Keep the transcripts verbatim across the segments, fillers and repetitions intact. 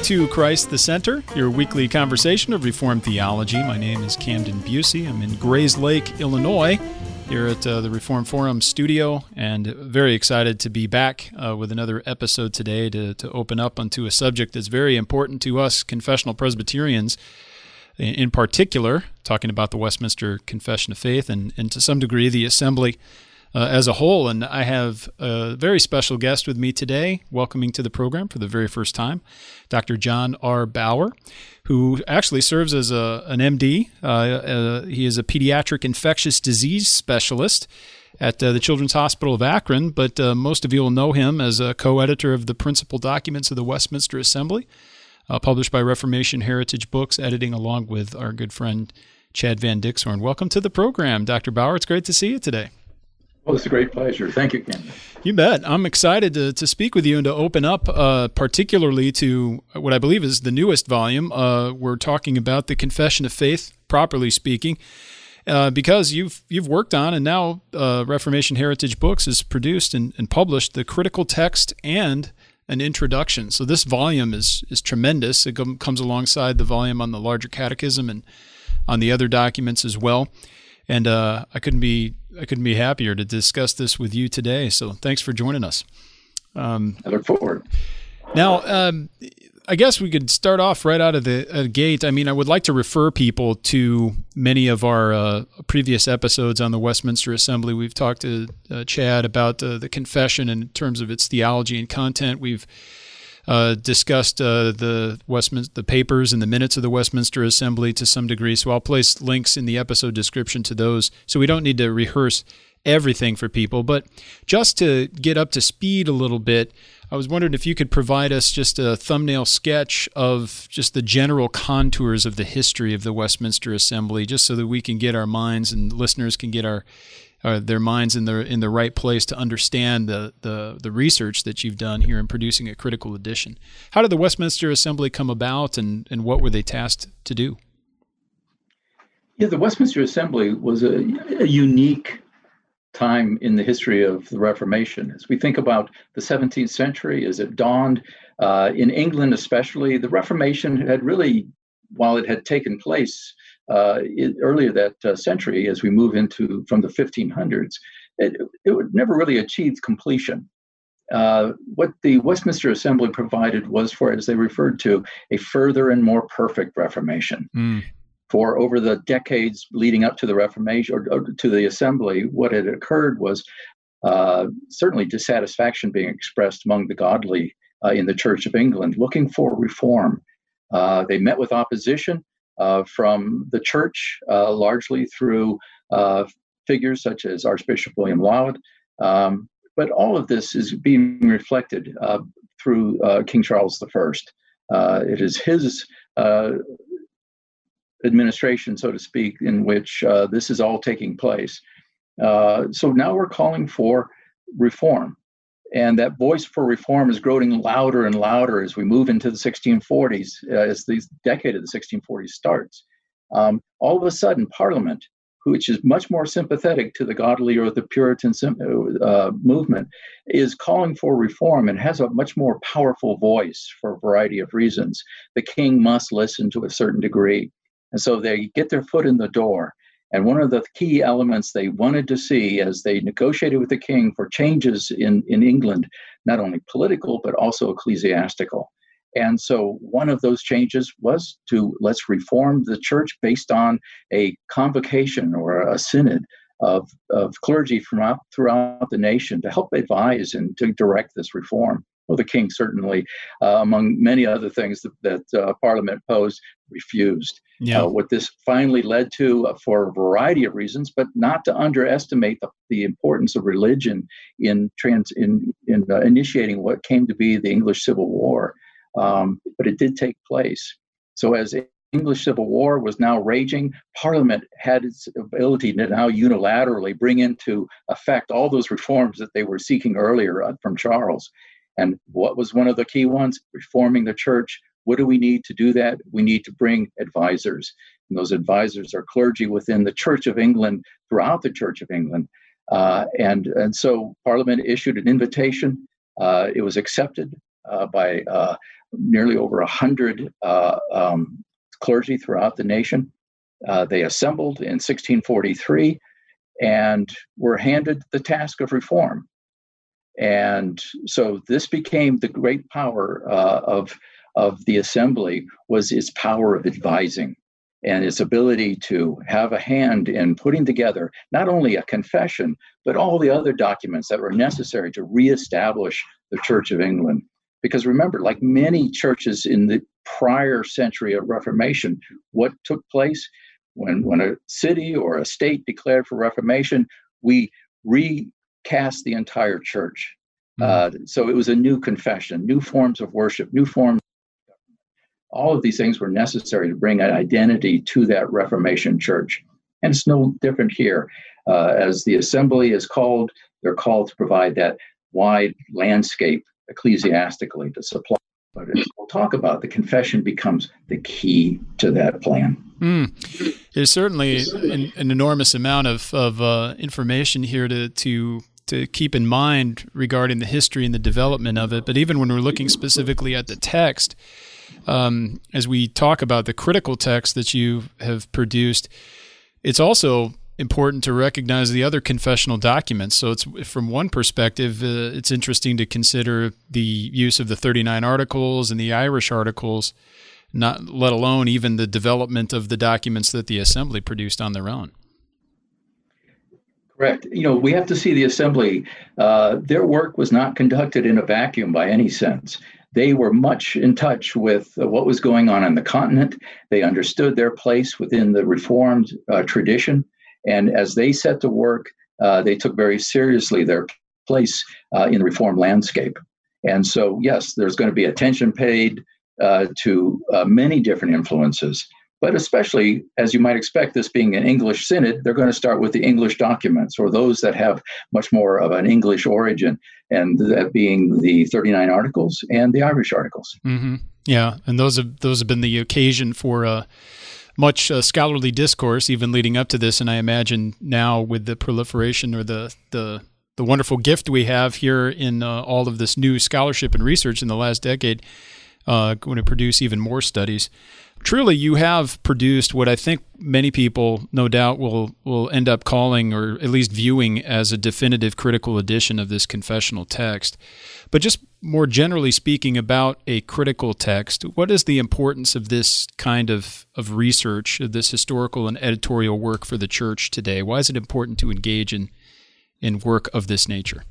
to Christ the Center, your weekly conversation of Reformed theology. My name is Camden Busey. I'm in Grays Lake, Illinois, here at uh, the Reformed Forum studio, and very excited to be back uh, with another episode today to, to open up onto a subject that's very important to us confessional Presbyterians, in, in particular, talking about the Westminster Confession of Faith and, and to some degree the Assembly Uh, as a whole. And I have a very special guest with me today, welcoming to the program for the very first time, Doctor John R. Bauer, who actually serves as a, an M D. Uh, uh, he is a pediatric infectious disease specialist at uh, the Children's Hospital of Akron, but uh, most of you will know him as a co-editor of the principal documents of the Westminster Assembly, uh, published by Reformation Heritage Books, editing along with our good friend Chad Van Dixhorn. Welcome to the program, Doctor Bauer. It's great to see you today. Well, it's a great pleasure. Thank you, Ken. You bet. I'm excited to, to speak with you and to open up uh, particularly to what I believe is the newest volume. Uh, we're talking about the Confession of Faith, properly speaking, uh, because you've you've worked on and now uh, Reformation Heritage Books has produced and, and published the critical text and an introduction. So this volume is is tremendous. It com- comes alongside the volume on the larger catechism and on the other documents as well. And uh, I couldn't be I couldn't be happier to discuss this with you today. So thanks for joining us. Um, I look forward. Now, um, I guess we could start off right out of the uh, gate. I mean, I would like to refer people to many of our uh, previous episodes on the Westminster Assembly. We've talked to uh, Chad about uh, the confession in terms of its theology and content. We've Uh, discussed uh, the Westminster, the papers and the minutes of the Westminster Assembly to some degree, so I'll place links in the episode description to those, so we don't need to rehearse everything for people. But just to get up to speed a little bit, I was wondering if you could provide us just a thumbnail sketch of just the general contours of the history of the Westminster Assembly, just so that we can get our minds and listeners can get our Uh, their minds in the in the right place to understand the, the the research that you've done here in producing a critical edition. How did the Westminster Assembly come about, and, and what were they tasked to do? Yeah, the Westminster Assembly was a, a unique time in the history of the Reformation. As we think about the seventeenth century, as it dawned, uh, in England especially, the Reformation had really, while it had taken place Uh, it, earlier that uh, century, as we move into from the fifteen hundreds, it, it would never really achieved completion. Uh, what the Westminster Assembly provided was for, as they referred to, a further and more perfect Reformation. Mm. For over the decades leading up to the Reformation, or, or to the Assembly, what had occurred was uh, certainly dissatisfaction being expressed among the godly uh, in the Church of England, looking for reform. Uh, they met with opposition Uh, from the church, uh, largely through uh, figures such as Archbishop William Laud. Um, but all of this is being reflected uh, through uh, King Charles the First. Uh, it is his uh, administration, so to speak, in which uh, this is all taking place. Uh, so now we're calling for reform. And that voice for reform is growing louder and louder as we move into the sixteen forties, uh, as the decade of the sixteen forties starts. Um, all of a sudden, Parliament, which is much more sympathetic to the godly or the Puritan uh, movement, is calling for reform and has a much more powerful voice for a variety of reasons. The king must listen to a certain degree. And so they get their foot in the door. And one of the key elements they wanted to see as they negotiated with the king for changes in, in England, not only political, but also ecclesiastical. And so one of those changes was to let's reform the church based on a convocation or a synod of, of clergy from out, throughout the nation to help advise and to direct this reform. Well, the king certainly, uh, among many other things that, that uh, Parliament posed, refused. Yeah. Uh, what this finally led to, uh, for a variety of reasons, but not to underestimate the, the importance of religion in trans in in uh, initiating what came to be the English Civil War. Um, but it did take place. So as the English Civil War was now raging, Parliament had its ability to now unilaterally bring into effect all those reforms that they were seeking earlier uh, from Charles. And what was one of the key ones? Reforming the church. What do we need to do that? We need to bring advisors. And those advisors are clergy within the Church of England, throughout the Church of England. Uh, and, and so Parliament issued an invitation. Uh, it was accepted uh, by uh, nearly over one hundred uh, um, clergy throughout the nation. Uh, they assembled in sixteen forty-three and were handed the task of reform. And so this became the great power uh, of, of the assembly, was its power of advising and its ability to have a hand in putting together not only a confession, but all the other documents that were necessary to reestablish the Church of England. Because remember, like many churches in the prior century of Reformation, what took place when, when a city or a state declared for Reformation, we recast the entire church. Mm-hmm. Uh, so it was a new confession, new forms of worship, new forms. All of these things were necessary to bring an identity to that Reformation church. And it's no different here. Uh, as the assembly is called, they're called to provide that wide landscape ecclesiastically to supply. But as we'll talk about, the confession becomes the key to that plan. Mm. There's certainly an, an enormous amount of, of uh, information here to, to to keep in mind regarding the history and the development of it. But even when we're looking specifically at the text, um, as we talk about the critical text that you have produced, it's also important to recognize the other confessional documents. So it's, from one perspective, uh, it's interesting to consider the use of the thirty-nine Articles and the Irish Articles, not let alone even the development of the documents that the assembly produced on their own. Correct. You know, we have to see the assembly. Uh, their work was not conducted in a vacuum by any sense. They were much in touch with uh, what was going on on the continent. They understood their place within the Reformed uh, tradition. And as they set to work, uh, they took very seriously their place uh, in the Reformed landscape. And so, yes, there's going to be attention paid uh, to uh, many different influences. But especially, as you might expect, this being an English synod, they're going to start with the English documents, or those that have much more of an English origin, and that being the thirty-nine Articles and the Irish Articles. Mm-hmm. Yeah, and those have those have been the occasion for uh, much uh, scholarly discourse, even leading up to this. And I imagine now, with the proliferation or the the the wonderful gift we have here in uh, all of this new scholarship and research in the last decade, uh, going to produce even more studies. Truly, you have produced what I think many people, no doubt, will will end up calling, or at least viewing, as a definitive critical edition of this confessional text. But just more generally speaking about a critical text, what is the importance of this kind of, of research, of this historical and editorial work for the church today? Why is it important to engage in, in work of this nature?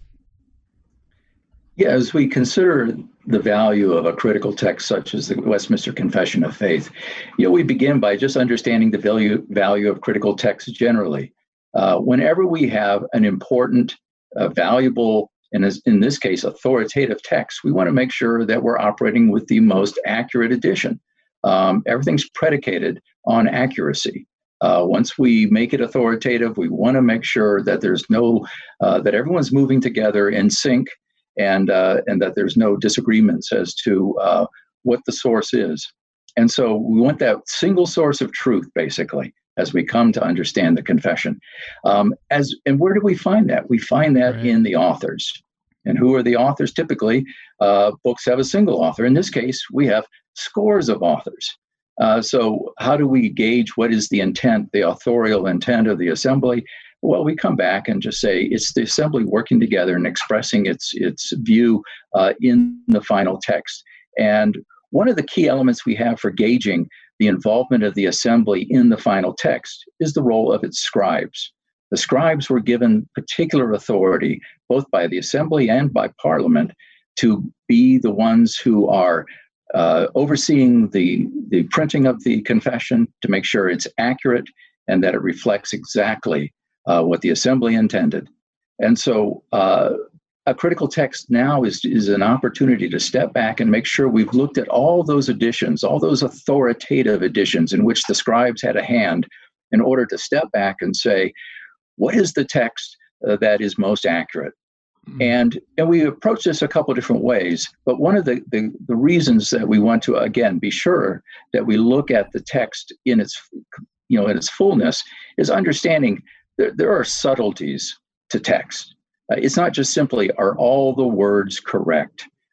Yeah, as we consider the value of a critical text such as the Westminster Confession of Faith, you know, we begin by just understanding the value value of critical texts generally. Uh, whenever we have an important, uh, valuable, and as in this case, authoritative text, we want to make sure that we're operating with the most accurate edition. Um, everything's predicated on accuracy. Uh, once we make it authoritative, we want to make sure that there's no, uh, that everyone's moving together in sync, and uh, and that there's no disagreements as to uh, what the source is. And so we want that single source of truth, basically, as we come to understand the confession. Um, as and where do we find that? We find that right. in the authors. And who are the authors? Typically, uh, books have a single author. In this case, we have scores of authors. Uh, so how do we gauge what is the intent, the authorial intent of the assembly? Well, we come back and just say it's the assembly working together and expressing its its view uh, in the final text. And one of the key elements we have for gauging the involvement of the assembly in the final text is the role of its scribes. The scribes were given particular authority, both by the assembly and by Parliament, to be the ones who are uh, overseeing the, the printing of the confession, to make sure it's accurate and that it reflects exactly Uh, what the assembly intended. And so uh, a critical text now is, is an opportunity to step back and make sure we've looked at all those editions, all those authoritative editions in which the scribes had a hand, in order to step back and say, what is the text uh, that is most accurate? Mm-hmm. And and we approach this a couple of different ways, but one of the, the, the reasons that we want to, again, be sure that we look at the text in its, you know, in its fullness is understanding There, there are subtleties to text. Uh, it's not just simply, are all the words correct?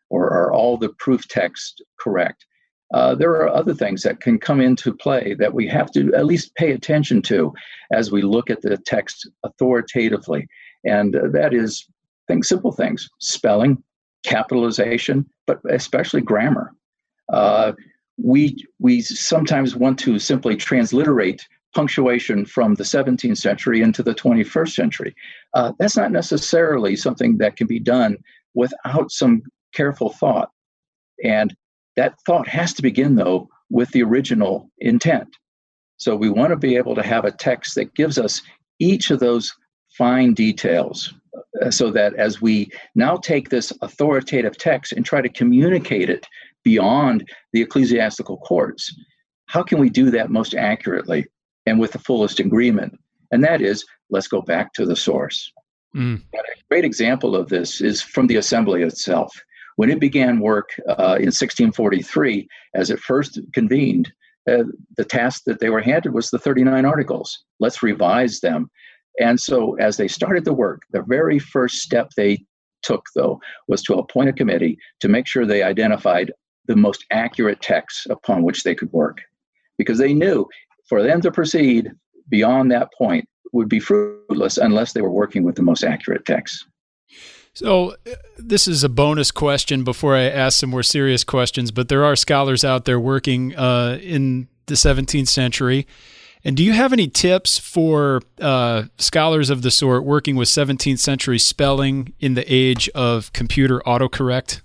or are all the proof texts correct? Uh, there are other things that can come into play that we have to at least pay attention to as we look at the text authoritatively. And uh, that is things, simple things, spelling, capitalization, but especially grammar. Uh, we, we sometimes want to simply transliterate punctuation from the seventeenth century into the twenty-first century. Uh, that's not necessarily something that can be done without some careful thought. And that thought has to begin, though, with the original intent. So we want to be able to have a text that gives us each of those fine details uh, so that as we now take this authoritative text and try to communicate it beyond the ecclesiastical courts, how can we do that most accurately and with the fullest agreement? And that is, let's go back to the source. Mm. A great example of this is from the assembly itself. When it began work uh, in sixteen forty-three, as it first convened, uh, the task that they were handed was the thirty-nine Articles. Let's revise them. And so as they started the work, the very first step they took, though, was to appoint a committee to make sure they identified the most accurate texts upon which they could work. Because they knew for them to proceed beyond that point would be fruitless unless they were working with the most accurate texts. So this is a bonus question before I ask some more serious questions, but there are scholars out there working uh, in the seventeenth century. And do you have any tips for uh, scholars of the sort working with seventeenth century spelling in the age of computer autocorrect?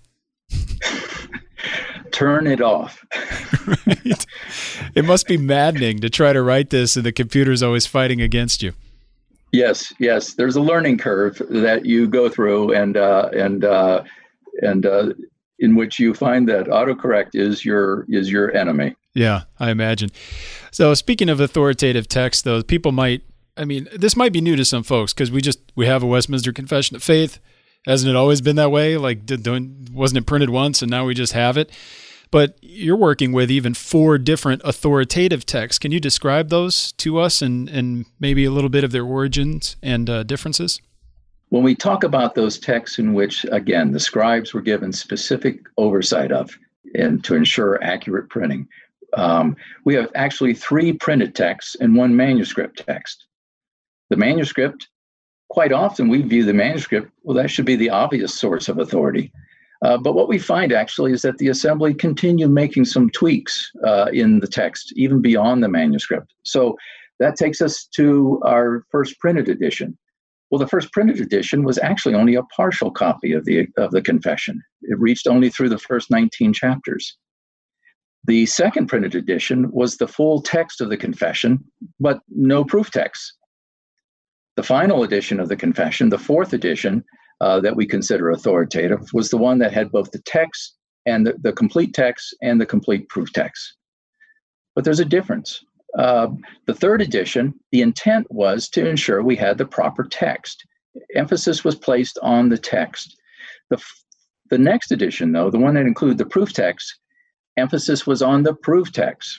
Turn it off. Right. It must be maddening to try to write this and the computer's always fighting against you. Yes, yes. There's a learning curve that you go through, and uh, and uh, and uh, in which you find that autocorrect is your is your enemy. Yeah, I imagine. So speaking of authoritative text, though, people might. I mean, this might be new to some folks because we just we have a Westminster Confession of Faith. Hasn't it always been that way? Like, did, wasn't it printed once and now we just have it? But you're working with even four different authoritative texts. Can you describe those to us and, and maybe a little bit of their origins and uh, differences? When we talk about those texts in which, again, the scribes were given specific oversight of and to ensure accurate printing, um, we have actually three printed texts and one manuscript text. The manuscript, quite often we view the manuscript, well, that should be the obvious source of authority. Uh, but what we find actually is that the assembly continued making some tweaks uh, in the text, even beyond the manuscript. So that takes us to our first printed edition. Well, the first printed edition was actually only a partial copy of the of the confession. It reached only through the first nineteen chapters. The second printed edition was the full text of the confession, but no proof text. The final edition of the confession, the fourth edition, Uh, that we consider authoritative, was the one that had both the text and the, the complete text and the complete proof text. But there's a difference. Uh, the third edition, the intent was to ensure we had the proper text. Emphasis was placed on the text. The, the next edition, though, the one that included the proof text, emphasis was on the proof text.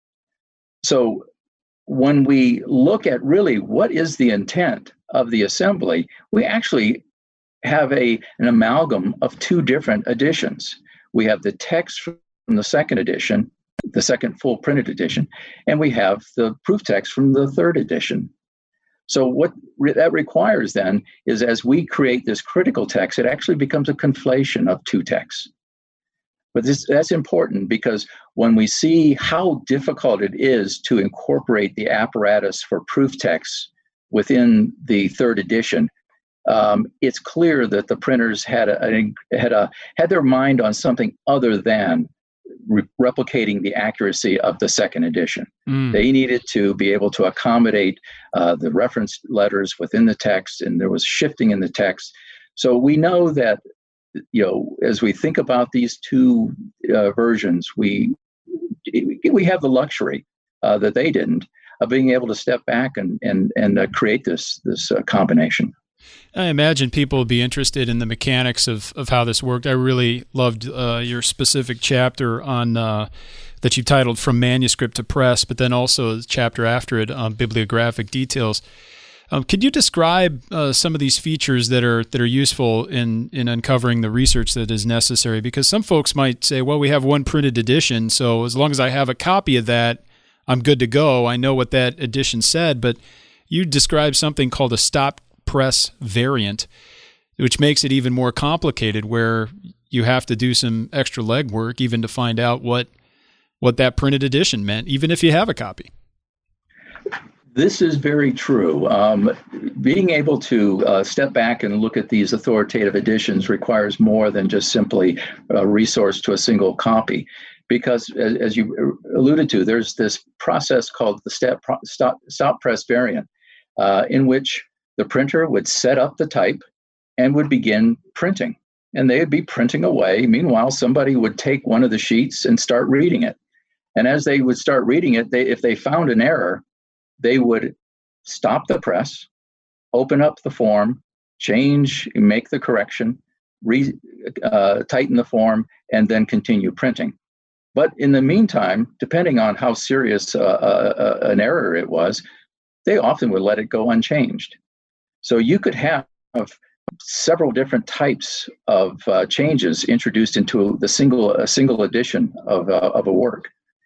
So when we look at really what is the intent of the assembly, we actually have a an amalgam of two different editions. We have the text from the second edition, the second full printed edition, and we have the proof text from the third edition. So what re- that requires then is as we create this critical text, it actually becomes a conflation of two texts. But this, that's important because when we see how difficult it is to incorporate the apparatus for proof texts within the third edition, Um, it's clear that the printers had a, a had a had their mind on something other than re- replicating the accuracy of the second edition. Mm. They needed to be able to accommodate uh, the reference letters within the text, and there was shifting in the text. So we know that, you know, as we think about these two uh, versions, we we have the luxury uh, that they didn't of being able to step back and and and uh, create this this uh, combination. I imagine people would be interested in the mechanics of, of how this worked. I really loved uh, your specific chapter on uh, that you titled From Manuscript to Press, but then also the chapter after it on bibliographic details. Um, could you describe uh, some of these features that are that are useful in in uncovering the research that is necessary? Because some folks might say, well, we have one printed edition, so as long as I have a copy of that, I'm good to go. I know what that edition said. But you described something called a stop press variant, which makes it even more complicated, where you have to do some extra legwork even to find out what what that printed edition meant, even if you have a copy. This is very true. Um, being able to uh, step back and look at these authoritative editions requires more than just simply a resource to a single copy, because as, as you alluded to, there's this process called the step pro- stop, stop press variant, uh, in which the printer would set up the type and would begin printing. And they would be printing away. Meanwhile, somebody would take one of the sheets and start reading it. And as they would start reading it, they, if they found an error, they would stop the press, open up the form, change, make the correction, re, uh, tighten the form, and then continue printing. But in the meantime, depending on how serious uh, uh, an error it was, they often would let it go unchanged. So you could have several different types of uh, changes introduced into the single a single edition of uh, of a work,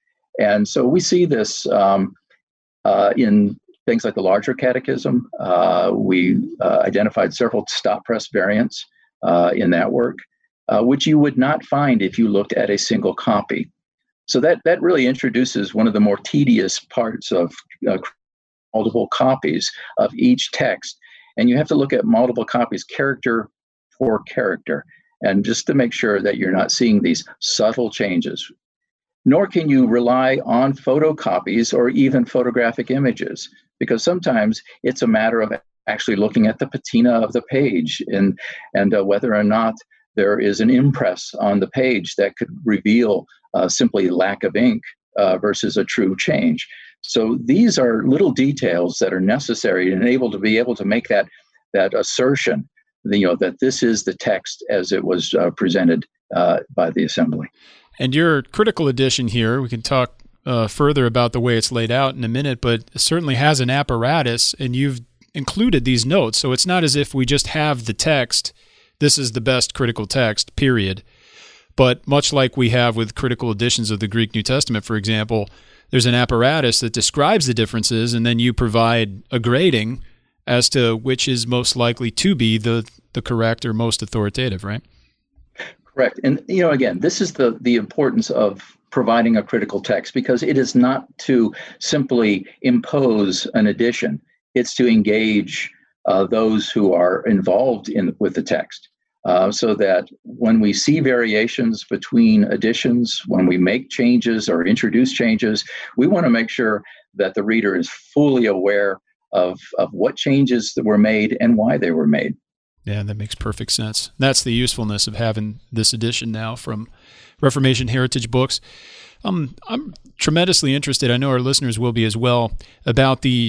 and so we see this. Um, Uh, in things like the larger catechism, uh, we uh, identified several stop press variants uh, in that work, uh, which you would not find if you looked at a single copy. So that, that really introduces one of the more tedious parts of uh, multiple copies of each text. And you have to look at multiple copies, character for character, and just to make sure that you're not seeing these subtle changes. Nor can you rely on photocopies or even photographic images, because sometimes it's a matter of actually looking at the patina of the page and, and uh, whether or not there is an impress on the page that could reveal uh, simply lack of ink uh, versus a true change. So these are little details that are necessary and able to be able to make that, that assertion, you know, that this is the text as it was uh, presented uh, by the assembly. And your critical edition here, we can talk uh, further about the way it's laid out in a minute, but it certainly has an apparatus, and you've included these notes. So it's not as if we just have the text, this is the best critical text, period. But much like we have with critical editions of the Greek New Testament, for example, there's an apparatus that describes the differences, and then you provide a grading as to which is most likely to be the, the correct or most authoritative, right? Correct. And, you know, again, this is the, the importance of providing a critical text, because it is not to simply impose an edition. It's to engage uh, those who are involved in with the text, uh, so that when we see variations between editions, when we make changes or introduce changes, we want to make sure that the reader is fully aware of, of what changes that were made and why they were made. Yeah, that makes perfect sense. That's the usefulness of having this edition now from Reformation Heritage Books. Um, I'm tremendously interested, I know our listeners will be as well, about the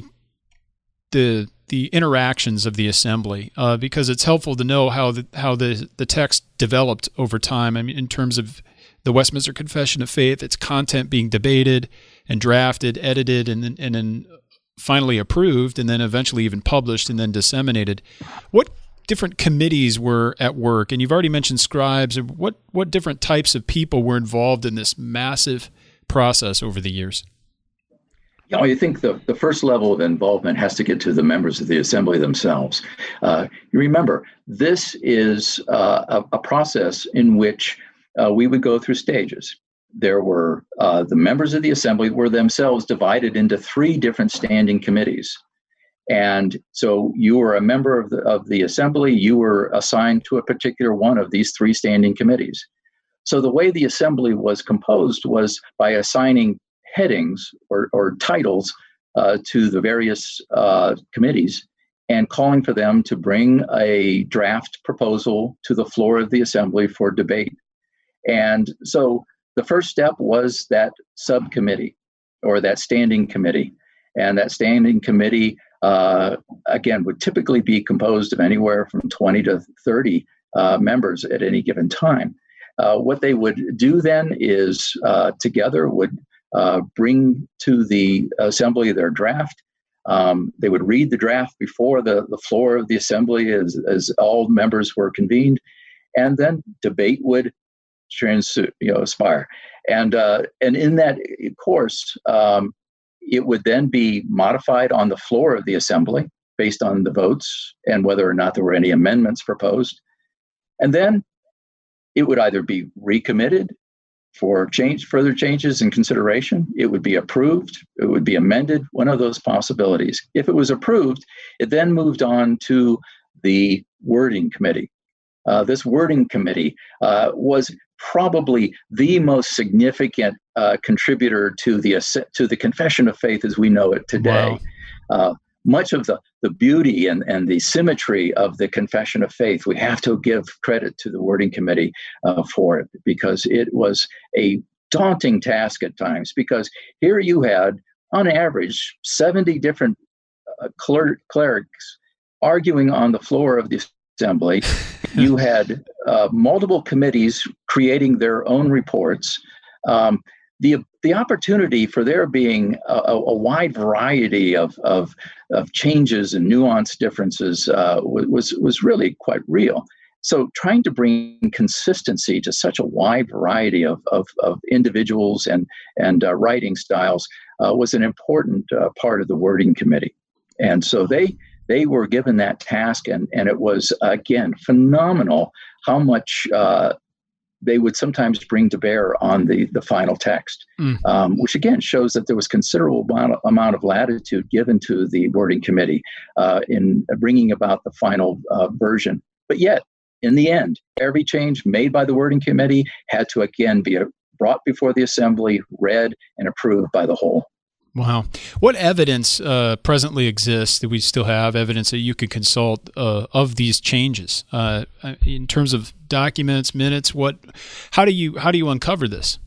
the the interactions of the assembly, uh, because it's helpful to know how the, how the, the text developed over time. I mean, in terms of the Westminster Confession of Faith, its content being debated and drafted, edited, and and then finally approved, and then eventually even published and then disseminated. What different committees were at work? And you've already mentioned scribes. What what different types of people were involved in this massive process over the years? You know, I think the, the first level of involvement has to get to the members of the assembly themselves. Uh, you remember, this is uh, a, a process in which uh, we would go through stages. There were uh, the members of the assembly were themselves divided into three different standing committees. And so you were a member of the, of the assembly, you were assigned to a particular one of these three standing committees. So the way the assembly was composed was by assigning headings or, or titles uh, to the various uh, committees and calling for them to bring a draft proposal to the floor of the assembly for debate. And so the first step was that subcommittee or that standing committee. And that standing committee, uh, again, would typically be composed of anywhere from twenty to thirty uh, members at any given time. Uh, what they would do then is uh, together would uh, bring to the assembly their draft. Um, they would read the draft before the, the floor of the assembly as, as all members were convened, and then debate would trans, you know, aspire. And, uh, and in that course, um, it would then be modified on the floor of the assembly based on the votes and whether or not there were any amendments proposed. And then it would either be recommitted for change, further changes and consideration. It would be approved. It would be amended, one of those possibilities. If it was approved, it then moved on to the wording committee. Uh, this wording committee uh, was probably the most significant uh, contributor to the to the Confession of Faith as we know it today. Wow. Uh, much of the, the beauty and, and the symmetry of the Confession of Faith, we have to give credit to the wording committee uh, for it, because it was a daunting task at times, because here you had, on average, seventy different uh, cler- clerics arguing on the floor of the assembly. You had uh, multiple committees creating their own reports. Um, the the opportunity for there being a, a wide variety of, of of changes and nuanced differences uh, was was really quite real. So trying to bring consistency to such a wide variety of of, of individuals and and uh, writing styles uh, was an important uh, part of the wording committee, and so they. They were given that task, and, and it was, again, phenomenal how much uh, they would sometimes bring to bear on the, the final text, mm. um, which, again, shows that there was considerable amount of, amount of latitude given to the wording committee uh, in bringing about the final uh, version. But yet, in the end, every change made by the wording committee had to, again, be brought before the assembly, read, and approved by the whole. Wow. What evidence uh, presently exists that we still have evidence that you could consult uh, of these changes uh, in terms of documents, minutes? What? How do you how do you uncover this?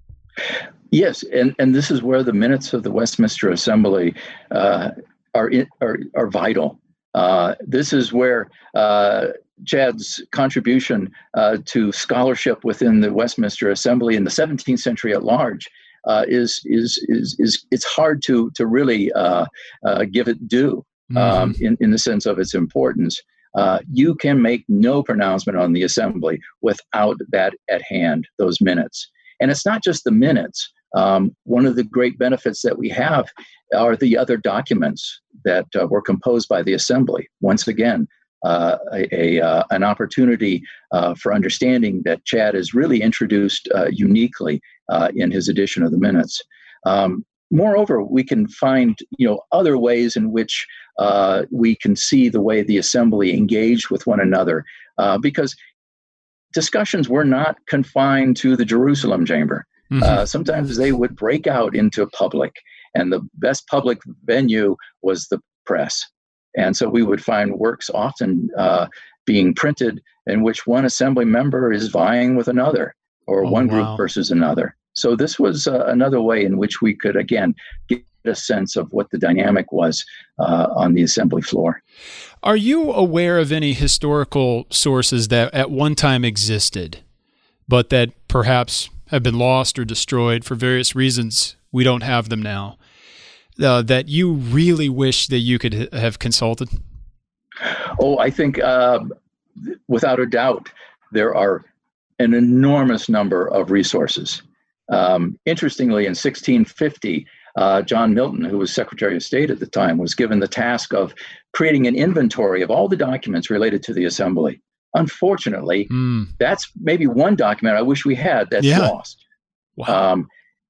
Yes, and, and this is where the minutes of the Westminster Assembly uh, are, in, are are vital. Uh, this is where uh, Chad's contribution uh, to scholarship within the Westminster Assembly in the seventeenth century at large. Uh, is is is is it's hard to to really uh, uh, give it due um, mm-hmm. in in the sense of its importance. Uh, you can make no pronouncement on the assembly without that at hand, those minutes. And it's not just the minutes. Um, one of the great benefits that we have are the other documents that uh, were composed by the assembly. Once again, uh, a, a uh, an opportunity uh, for understanding that Chad is really introduced uh, uniquely uh, in his edition of the minutes. Um, moreover, we can find you know other ways in which uh, we can see the way the assembly engaged with one another, uh, because discussions were not confined to the Jerusalem chamber. Mm-hmm. Uh, sometimes they would break out into public, and the best public venue was the press. And so we would find works often uh, being printed in which one assembly member is vying with another, or oh, one group wow. versus another. So this was uh, another way in which we could, again, get a sense of what the dynamic was uh, on the assembly floor. Are you aware of any historical sources that at one time existed, but that perhaps have been lost or destroyed for various reasons? We don't have them now. Uh, that you really wish that you could h- have consulted? Oh, I think uh, without a doubt, there are an enormous number of resources. Um, interestingly, in sixteen fifty, uh, John Milton, who was Secretary of State at the time, was given the task of creating an inventory of all the documents related to the assembly. Unfortunately, mm. that's maybe one document I wish we had that's yeah. lost. Wow. Um,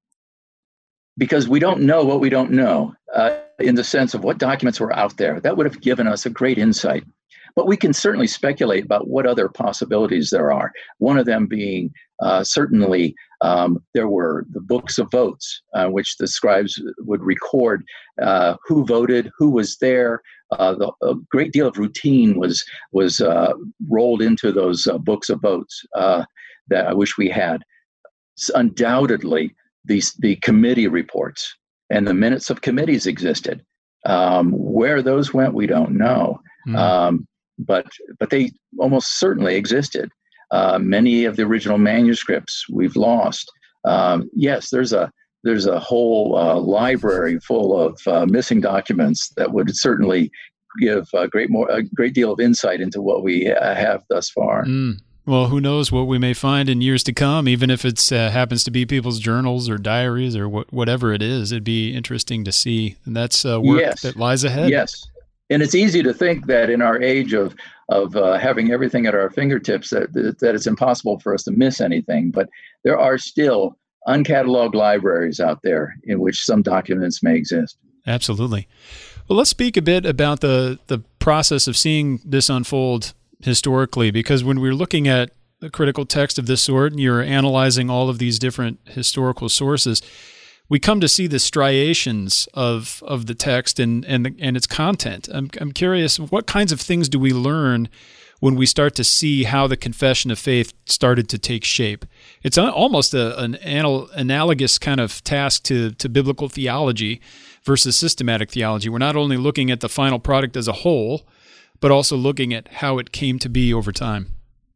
because we don't know what we don't know uh, in the sense of what documents were out there. That would have given us a great insight. But we can certainly speculate about what other possibilities there are. One of them being uh, certainly um, there were the books of votes, uh, which the scribes would record uh, who voted, who was there. Uh, the, a great deal of routine was was uh, rolled into those uh, books of votes uh, that I wish we had. So undoubtedly, these the committee reports and the minutes of committees existed. Um, where those went, we don't know. Mm. Um, but but they almost certainly existed. Uh, many of the original manuscripts we've lost. Um, yes, there's a there's a whole uh, library full of uh, missing documents that would certainly give a great more a great deal of insight into what we uh, have thus far. Mm. Well, who knows what we may find in years to come, even if it uh, happens to be people's journals or diaries or wh- whatever it is. It'd be interesting to see. And that's uh, work yes. that lies ahead. Yes. And it's easy to think that in our age of of uh, having everything at our fingertips, that, that it's impossible for us to miss anything. But there are still uncatalogued libraries out there in which some documents may exist. Absolutely. Well, let's speak a bit about the, the process of seeing this unfold historically, because when we're looking at a critical text of this sort and you're analyzing all of these different historical sources, we come to see the striations of of the text and and the, and its content. I'm I'm curious, what kinds of things do we learn when we start to see how the confession of faith started to take shape? It's almost a, an anal, analogous kind of task to to biblical theology versus systematic theology. We're not only looking at the final product as a whole, but also looking at how it came to be over time.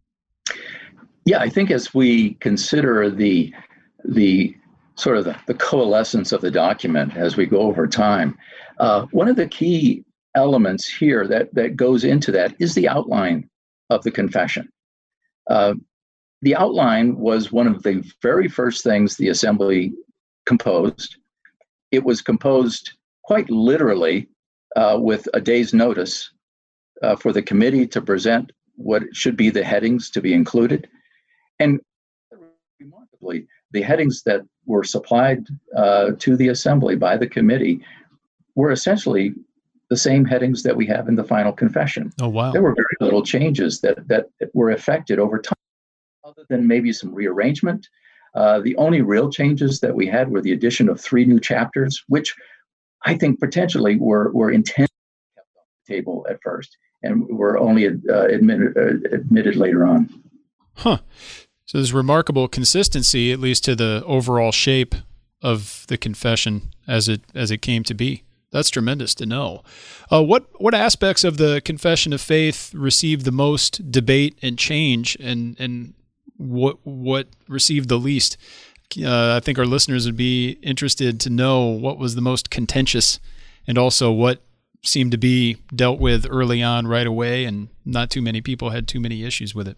Yeah, I think as we consider the the sort of the, the coalescence of the document as we go over time, uh, one of the key elements here that, that goes into that is the outline of the confession. Uh, the outline was one of the very first things the assembly composed. It was composed quite literally uh, with a day's notice uh, for the committee to present what should be the headings to be included. And remarkably, the headings that were supplied uh, to the assembly by the committee were essentially the same headings that we have in the final confession. Oh, wow. There were very little changes that, that were effected over time, other than maybe some rearrangement. Uh, the only real changes that we had were the addition of three new chapters, which I think potentially were, were intended to be kept on the table at first and were only uh, admitted, uh, admitted later on. Huh. So there's remarkable consistency, at least to the overall shape of the confession as it as it came to be. That's tremendous to know. Uh, what what aspects of the confession of faith received the most debate and change, and and what what received the least? Uh, I think our listeners would be interested to know what was the most contentious, and also what seemed to be dealt with early on right away, and not too many people had too many issues with it.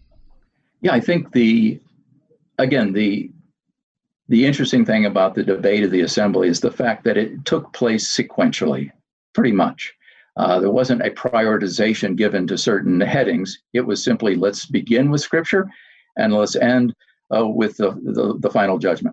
Yeah, I think the, again, the the interesting thing about the debate of the assembly is the fact that it took place sequentially, pretty much. Uh, there wasn't a prioritization given to certain headings. It was simply, let's begin with Scripture and let's end uh, with the, the, the final judgment.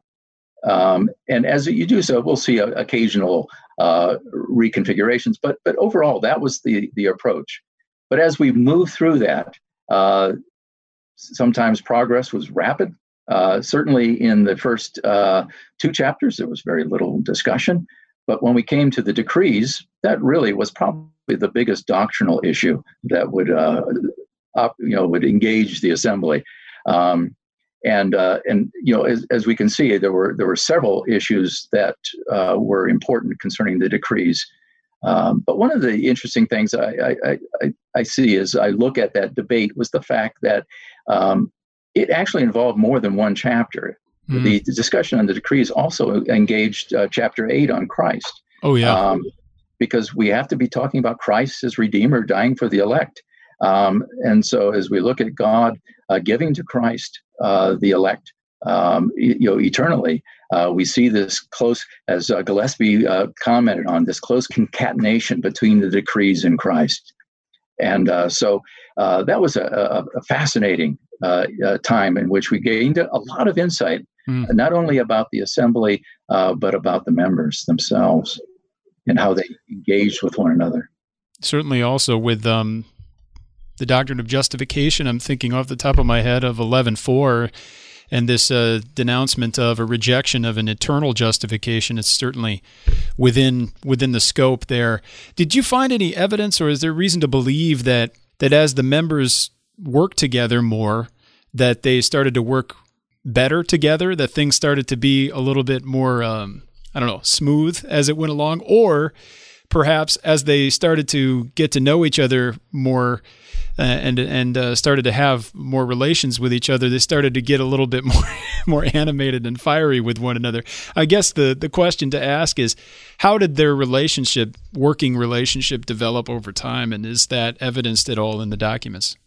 Um, and as you do so, we'll see uh, occasional uh, reconfigurations, but but overall, that was the, the approach. But as we move through that, uh, sometimes progress was rapid. Uh, certainly in the first uh, two chapters, there was very little discussion. But when we came to the decrees, that really was probably the biggest doctrinal issue that would, uh, up, you know, would engage the assembly. Um, and uh, and you know, as, as we can see, there were there were several issues that uh, were important concerning the decrees. Um, but one of the interesting things I, I, I, I see as I look at that debate was the fact that um, it actually involved more than one chapter. Mm. The, the discussion on the decrees also engaged uh, chapter eight on Christ. Oh, yeah. Um, because we have to be talking about Christ as Redeemer dying for the elect. Um, and so as we look at God uh, giving to Christ uh, the elect, um, you know, eternally, Uh, we see this close, as uh, Gillespie uh, commented on, this close concatenation between the decrees and Christ. And uh, so uh, that was a, a, a fascinating uh, uh, time in which we gained a lot of insight, mm. not only about the assembly, uh, but about the members themselves and how they engaged with one another. Certainly also with um, the doctrine of justification, I'm thinking off the top of my head of eleven four, and this uh, denouncement of a rejection of an eternal justification. It's certainly within within the scope there. Did you find any evidence, or is there reason to believe that that as the members worked together more, that they started to work better together, that things started to be a little bit more, um, I don't know, smooth as it went along? Or perhaps as they started to get to know each other more uh, and and uh, started to have more relations with each other, they started to get a little bit more more animated and fiery with one another. I guess the the question to ask is, how did their relationship, working relationship, develop over time, and is that evidenced at all in the documents?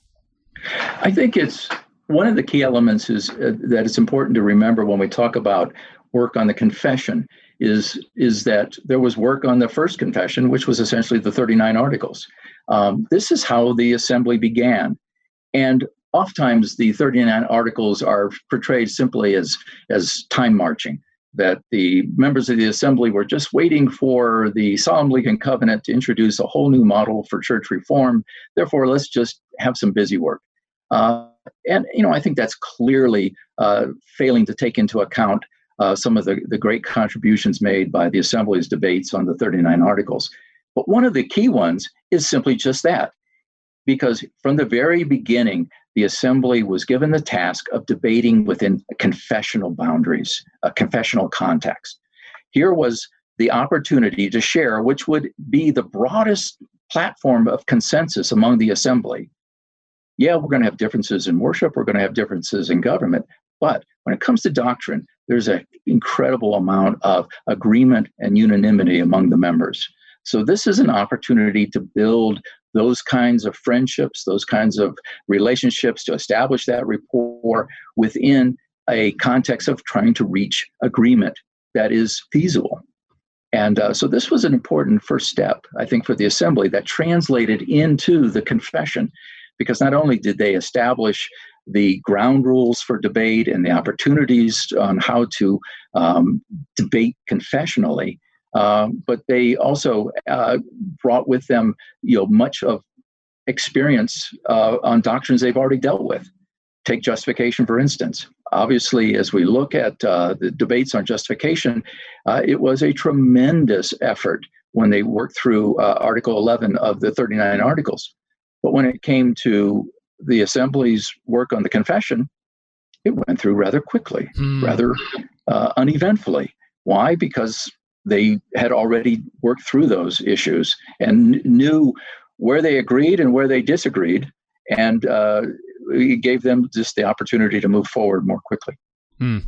I think it's one of the key elements is uh, that it's important to remember when we talk about work on the confession is is that there was work on the first confession, which was essentially the thirty-nine Articles. Um, this is how the assembly began. And oftentimes the thirty-nine Articles are portrayed simply as, as time marching, that the members of the assembly were just waiting for the Solemn League and Covenant to introduce a whole new model for church reform. Therefore, let's just have some busy work. Uh, and, you know, I think that's clearly uh, failing to take into account uh, some of the, the great contributions made by the Assembly's debates on the thirty-nine Articles. But one of the key ones is simply just that, because from the very beginning, the Assembly was given the task of debating within confessional boundaries, a confessional context. Here was the opportunity to share, which would be the broadest platform of consensus among the Assembly. Yeah, we're going to have differences in worship, we're going to have differences in government, but when it comes to doctrine, there's an incredible amount of agreement and unanimity among the members. So this is an opportunity to build those kinds of friendships, those kinds of relationships, to establish that rapport within a context of trying to reach agreement that is feasible. And uh, so this was an important first step, I think, for the Assembly that translated into the confession, because not only did they establish the ground rules for debate and the opportunities on how to um, debate confessionally, Um, but they also uh, brought with them, you know, much of experience uh, on doctrines they've already dealt with. Take justification, for instance. Obviously, as we look at uh, the debates on justification, uh, it was a tremendous effort when they worked through uh, Article eleven of the thirty-nine Articles. But when it came to the Assembly's work on the confession, it went through rather quickly, mm. rather uh, uneventfully. Why? Because they had already worked through those issues and knew where they agreed and where they disagreed, and uh, it gave them just the opportunity to move forward more quickly. Hmm.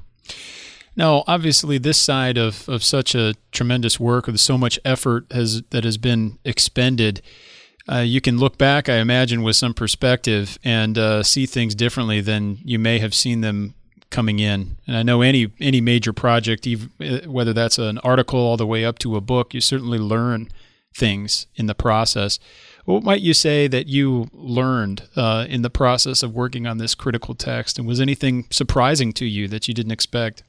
Now, obviously, this side of, of such a tremendous work, with so much effort has that has been expended, uh, you can look back, I imagine, with some perspective and uh, see things differently than you may have seen them coming in. And I know any any major project, even, whether that's an article all the way up to a book, you certainly learn things in the process. What might you say that you learned uh, in the process of working on this critical text? And was anything surprising to you that you didn't expect?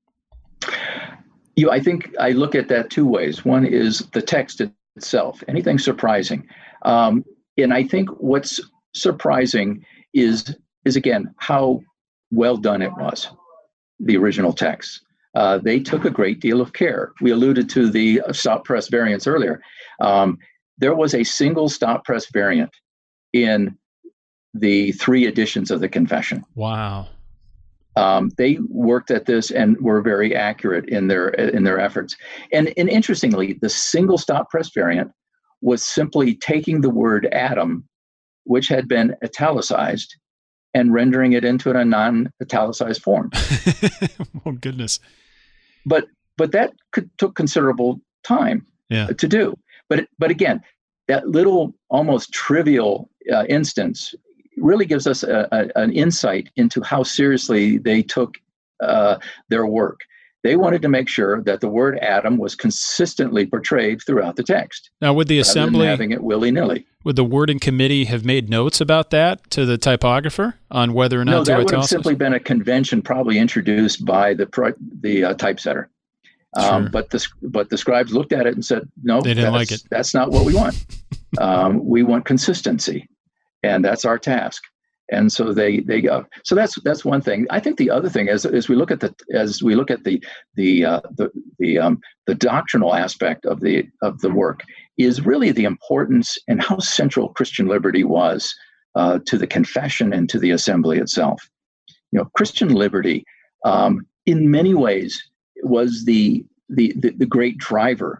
You, I think I look at that two ways. One is the text itself, anything surprising. Um, and I think what's surprising is, is again, how well done it was, the original text. Uh, they took a great deal of care. We alluded to the stop press variants earlier. Um, there was a single stop press variant in the three editions of the confession. Wow. Um, they worked at this and were very accurate in their in their efforts. And, and interestingly, the single stop press variant was simply taking the word Adam, which had been italicized, and rendering it into a non-italicized form. Oh, goodness. But but that could, took considerable time yeah. to do. But but again, that little almost trivial uh, instance really gives us a, a, an insight into how seriously they took uh, their work. They wanted to make sure that the word Adam was consistently portrayed throughout the text. Now, would the assembly, having it willy-nilly, would the wording committee have made notes about that to the typographer on whether or not no, to that would italicize? have simply been a convention probably introduced by the pro, the uh, typesetter. Um, sure. But the but the scribes looked at it and said, "No, they didn't that's, like it. That's not what we want. um, we want consistency, and that's our task." And so they they go. So that's that's one thing. I think the other thing is as we look at the as we look at the the uh, the the um, the doctrinal aspect of the of the work is really the importance and how central Christian liberty was uh, to the confession and to the assembly itself. You know, Christian liberty um, in many ways was the the the, the great driver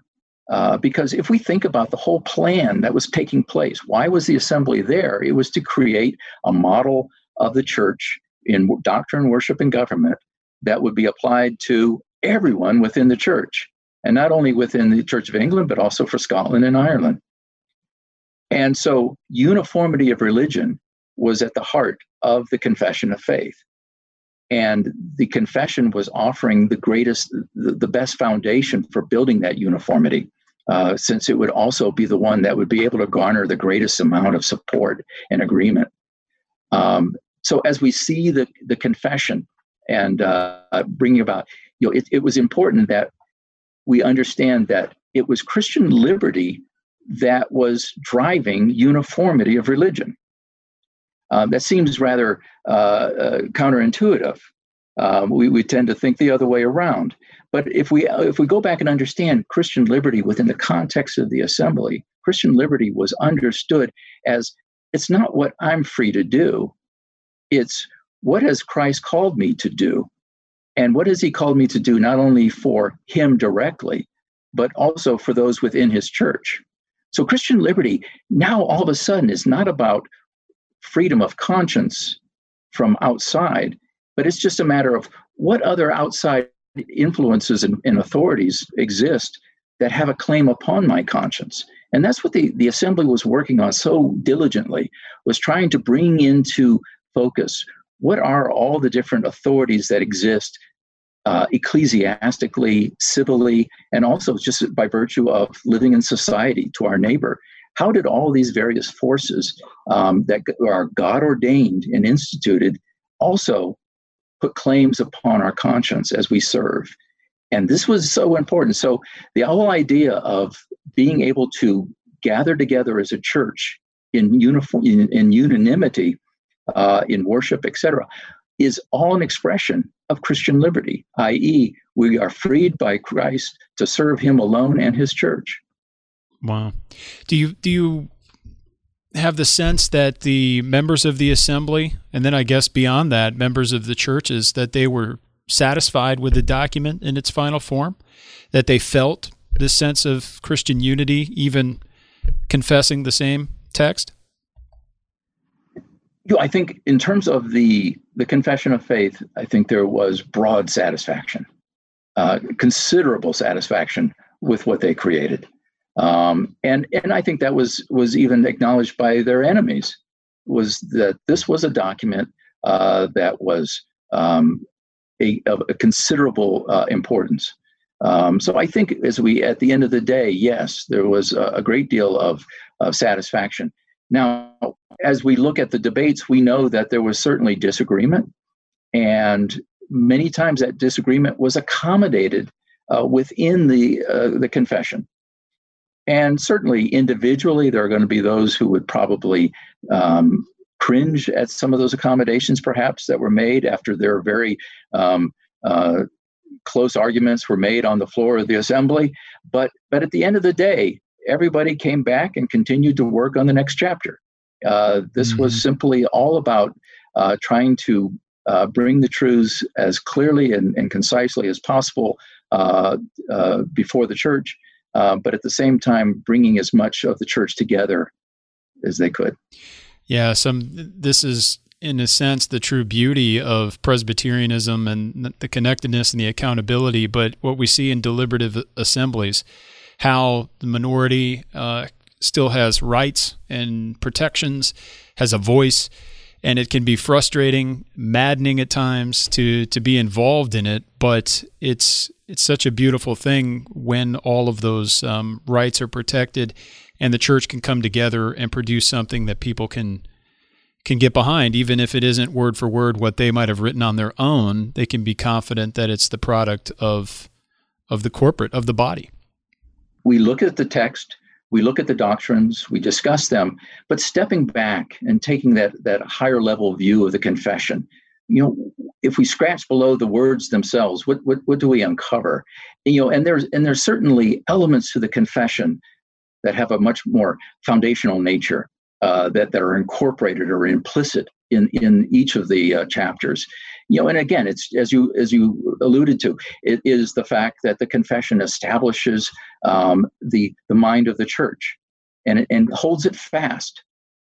Uh, because if we think about the whole plan that was taking place, why was the assembly there? It was to create a model of the church in doctrine, worship, and government that would be applied to everyone within the church, and not only within the Church of England, but also for Scotland and Ireland. And so uniformity of religion was at the heart of the confession of faith. And the confession was offering the greatest, the, the best foundation for building that uniformity, uh, since it would also be the one that would be able to garner the greatest amount of support and agreement. Um, so as we see the, the confession and uh, bringing about, you know, it, it was important that we understand that it was Christian liberty that was driving uniformity of religion. Uh, that seems rather uh, uh, counterintuitive. Um, we, we tend to think the other way around. But if we if we go back and understand Christian liberty within the context of the assembly, Christian liberty was understood as it's not what I'm free to do. It's what has Christ called me to do? And what has he called me to do, not only for him directly, but also for those within his church? So Christian liberty now all of a sudden is not about freedom of conscience from outside, but it's just a matter of what other outside influences and, and authorities exist that have a claim upon my conscience. And that's what the, the assembly was working on so diligently, was trying to bring into focus what are all the different authorities that exist uh, ecclesiastically, civilly, and also just by virtue of living in society to our neighbor. How did all these various forces um, that are God ordained and instituted also put claims upon our conscience as we serve? And this was so important. So the whole idea of being able to gather together as a church in uniform, in, in unanimity, uh, in worship, et cetera, is all an expression of Christian liberty, that is, we are freed by Christ to serve him alone and his church. Wow. Do you do you have the sense that the members of the assembly, and then I guess beyond that, members of the churches, that they were satisfied with the document in its final form, that they felt this sense of Christian unity, even confessing the same text? You know, I think in terms of the, the confession of faith, I think there was broad satisfaction, uh, considerable satisfaction with what they created. Um, and and I think that was was even acknowledged by their enemies, was that this was a document uh, that was um, a, of a considerable uh, importance. Um, so I think as we, at the end of the day, yes, there was a, a great deal of, of satisfaction. Now, as we look at the debates, we know that there was certainly disagreement, and many times that disagreement was accommodated uh, within the uh, the confession. And certainly individually, there are going to be those who would probably um, cringe at some of those accommodations, perhaps, that were made after their very um, uh, close arguments were made on the floor of the assembly. But but at the end of the day, everybody came back and continued to work on the next chapter. Uh, this mm-hmm. was simply all about uh, trying to uh, bring the truths as clearly and, and concisely as possible uh, uh, before the church, uh, but at the same time bringing as much of the church together as they could. Yeah, some this is, in a sense, the true beauty of Presbyterianism and the connectedness and the accountability, but what we see in deliberative assemblies, how the minority uh, still has rights and protections, has a voice, and it can be frustrating, maddening at times to to be involved in it, but it's it's such a beautiful thing when all of those um, rights are protected and the church can come together and produce something that people can can get behind, even if it isn't word for word what they might have written on their own. They can be confident that it's the product of of the corporate, of the body. We look at the text, we look at the doctrines, we discuss them, but stepping back and taking that that higher level view of the confession, you know, if we scratch below the words themselves, what what, what do we uncover? You know, and there's and there's certainly elements to the confession that have a much more foundational nature, uh, that that are incorporated or implicit in in each of the uh, chapters. You know, and again, it's as you as you alluded to, it is the fact that the confession establishes um, the the mind of the church, and and holds it fast.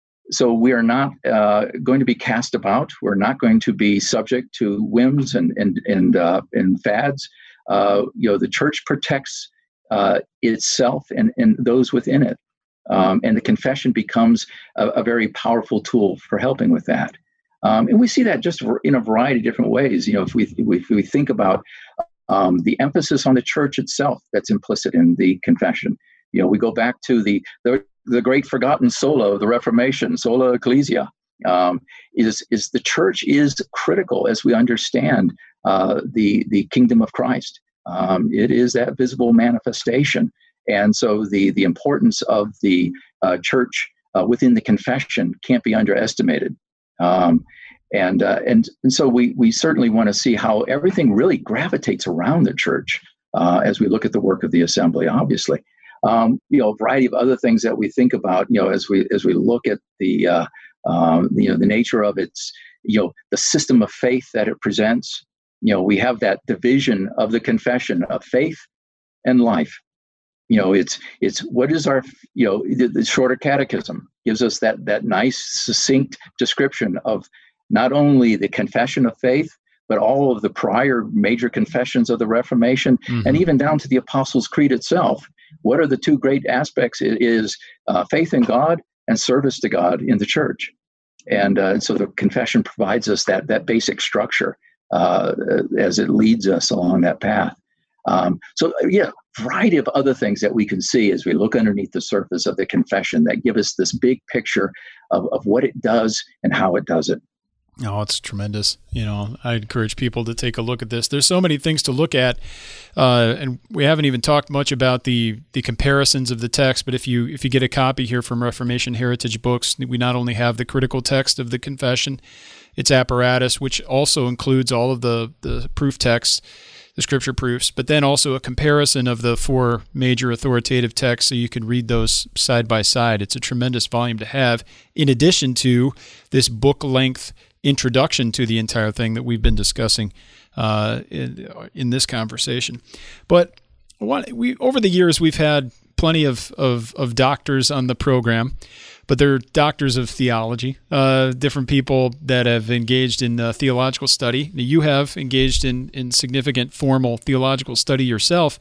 So we are not uh, going to be cast about. We're not going to be subject to whims and and and uh, and fads. Uh, you know, the church protects uh, itself and and those within it, um, and the confession becomes a, a very powerful tool for helping with that. Um, and we see that just in a variety of different ways. You know, if we if we think about um, the emphasis on the church itself that's implicit in the confession. You know, we go back to the the, the great forgotten sola of the Reformation, sola ecclesia. Um, is is the church is critical as we understand uh, the the kingdom of Christ. Um, it is that visible manifestation, and so the the importance of the uh, church uh, within the confession can't be underestimated. Um, and, uh, and and so we we certainly want to see how everything really gravitates around the church uh, as we look at the work of the assembly. Obviously, um, you know, a variety of other things that we think about. You know, as we as we look at the uh, um, you know the nature of its you know the system of faith that it presents. You know, we have that division of the confession of faith and life. You know, it's it's what is our you know the, the shorter catechism gives us that that nice succinct description of not only the confession of faith, but all of the prior major confessions of the Reformation, mm-hmm. and even down to the Apostles' Creed itself. What are the two great aspects? It is uh, faith in God and service to God in the church, and uh, so the confession provides us that that basic structure uh, as it leads us along that path. Um, so, yeah, variety of other things that we can see as we look underneath the surface of the confession that give us this big picture of, of what it does and how it does it. Oh, it's tremendous. You know, I encourage people to take a look at this. There's so many things to look at, uh, and we haven't even talked much about the the comparisons of the text. But if you if you get a copy here from Reformation Heritage Books, we not only have the critical text of the confession, its apparatus, which also includes all of the the proof texts, the scripture proofs, but then also a comparison of the four major authoritative texts so you can read those side by side. It's a tremendous volume to have, in addition to this book-length introduction to the entire thing that we've been discussing uh, in, in this conversation. But what, we over the years, we've had plenty of, of, of doctors on the program, but they're doctors of theology, uh, different people that have engaged in uh, theological study. You have engaged in, in significant formal theological study yourself.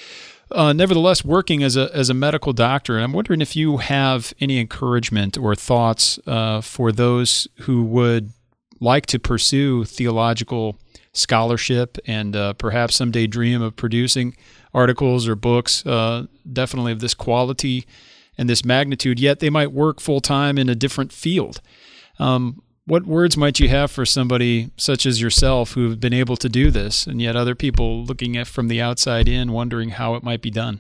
Uh, nevertheless, working as a as a medical doctor, and I'm wondering if you have any encouragement or thoughts uh, for those who would like to pursue theological scholarship and uh, perhaps someday dream of producing articles or books, uh, definitely of this quality and this magnitude, yet they might work full-time in a different field. Um, what words might you have for somebody such as yourself who have been able to do this, and yet other people looking at from the outside in, wondering how it might be done?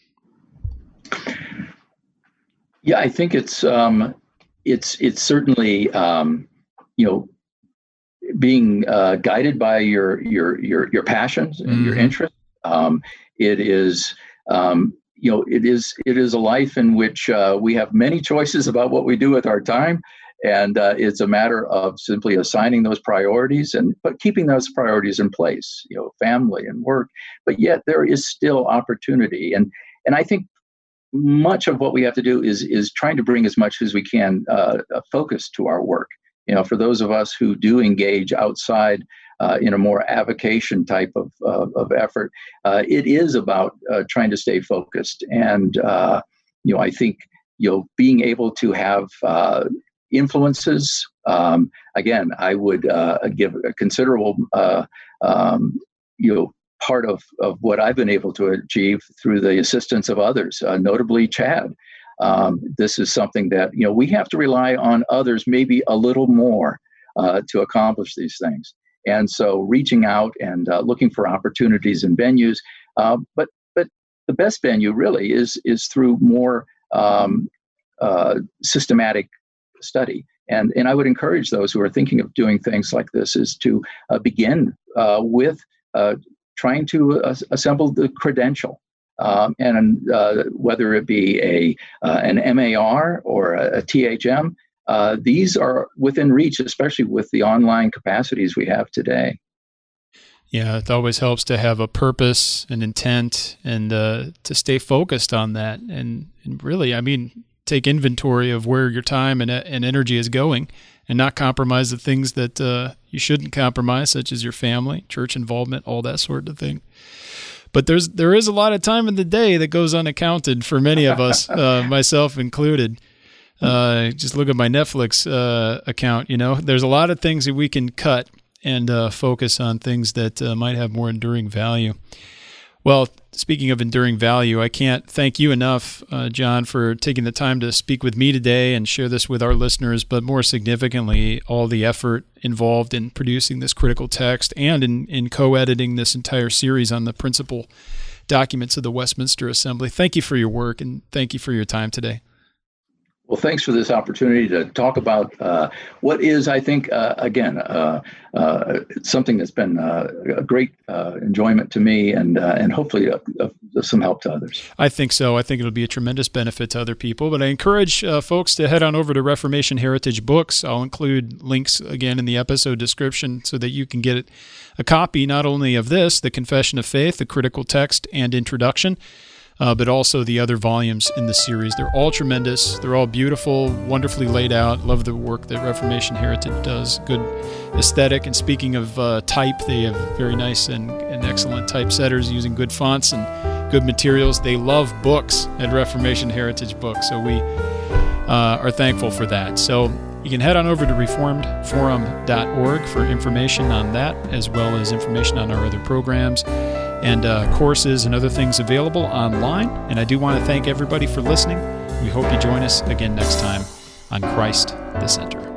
Yeah, I think it's um, it's it's certainly um, you know being uh, guided by your your your your passions and mm-hmm. your interests. Um, it is. Um, You know, it is it is a life in which uh, we have many choices about what we do with our time, and uh, it's a matter of simply assigning those priorities and but keeping those priorities in place. You know, family and work, but yet there is still opportunity, and and I think much of what we have to do is is trying to bring as much as we can uh, a focus to our work. You know, for those of us who do engage outside. Uh, in a more avocation type of uh, of effort, uh, it is about uh, trying to stay focused, and uh, you know, I think you know being able to have uh, influences. Um, again, I would uh, give a considerable uh, um, you know part of of what I've been able to achieve through the assistance of others, uh, notably Chad. Um, this is something that you know we have to rely on others maybe a little more uh, to accomplish these things. And so reaching out and uh, looking for opportunities and venues, uh, but but the best venue really is is through more um, uh, systematic study. And and I would encourage those who are thinking of doing things like this is to uh, begin uh, with uh, trying to uh, assemble the credential. Um, and uh, whether it be a uh, an M A R or a, a T H M, uh, these are within reach, especially with the online capacities we have today. Yeah, it always helps to have a purpose, an intent, and uh, to stay focused on that. And, and really, I mean, take inventory of where your time and, and energy is going, and not compromise the things that uh, you shouldn't compromise, such as your family, church involvement, all that sort of thing. But there's there is a lot of time in the day that goes unaccounted for many of us, uh, myself included. Uh, just look at my Netflix uh, account. You know, there's a lot of things that we can cut and uh, focus on things that uh, might have more enduring value. Well, speaking of enduring value, I can't thank you enough, uh, John, for taking the time to speak with me today and share this with our listeners, but more significantly, all the effort involved in producing this critical text and in, in co-editing this entire series on the principal documents of the Westminster Assembly. Thank you for your work, and thank you for your time today. Well, thanks for this opportunity to talk about uh, what is, I think, uh, again, uh, uh, something that's been uh, a great uh, enjoyment to me and uh, and hopefully uh, uh, some help to others. I think so. I think it'll be a tremendous benefit to other people. But I encourage uh, folks to head on over to Reformation Heritage Books. I'll include links again in the episode description so that you can get a copy not only of this, the Confession of Faith, the critical text and introduction, Uh, but also the other volumes in the series. They're all tremendous. They're all beautiful, wonderfully laid out. Love the work that Reformation Heritage does. Good aesthetic. And speaking of uh, type, they have very nice and, and excellent typesetters using good fonts and good materials. They love books at Reformation Heritage Books, so we uh, are thankful for that. So you can head on over to reformed forum dot org for information on that, as well as information on our other programs and uh, courses and other things available online. And I do want to thank everybody for listening. We hope you join us again next time on Christ the Center.